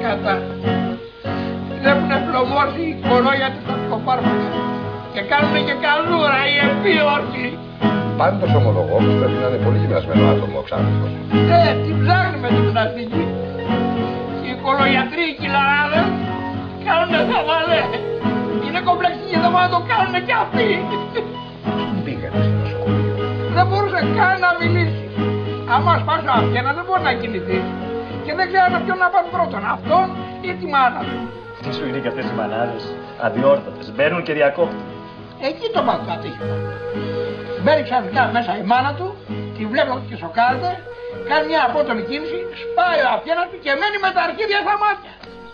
σκατά. Την έχουν πλωμώσει οι κορόγια του ψυχοφάρμακα. Και κάνουνε και καλούρα οι επίορκοι. Πάντως ομολογώ πως πρέπει να είναι πολύ γυμνασμένο άτομο ο Ξάνθος. Την ψάχνει με την γυμναστική. Και οι οικολογιατροί, οι κυλαράδες, κάνουνε χαβαλέ. Είναι κομπλεξικοί και δεν μπορούν να το κάνουνε κι αυτοί. Πήγανε στο νοσοκομείο. Δεν μπορούσε καν να μιλήσει. Άμα σπάσει ο αυγένα δεν μπορεί να κινηθεί. Και δεν ξέρανε ποιον να πάνε πρώτον, αυτόν ή τη μάνα του. Τι σου είναι και αυτές οι μανάδες, αδιόρθωτες, μπαίνουν και διακόπτουν. Εκεί το πάθει το ατύχημα. Μπαίνει ξαφνικά μέσα η μάνα του, τη βλέπει ότι σοκάρεται, κάνει μια απότομη κίνηση, σπάει ο αυγένας του και μένει με τα αρχίδια στα μάτια.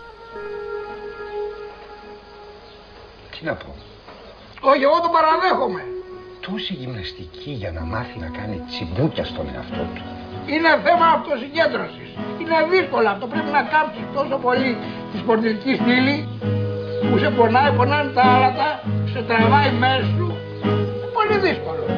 Τι να πω. Όχι, εγώ τον παραδέχομαι. Τόση γυμναστική για να μάθει να κάνει τσιμπούκια στον εαυτό του. Είναι θέμα αυτοσυγκέντρωσης. Είναι δύσκολο αυτό. Πρέπει να κάψεις τόσο πολύ τη σπονδυλική στήλη που σε πονάει, πονάνε τα άλατα, σε τραβάει μέσα σου. Πολύ δύσκολο.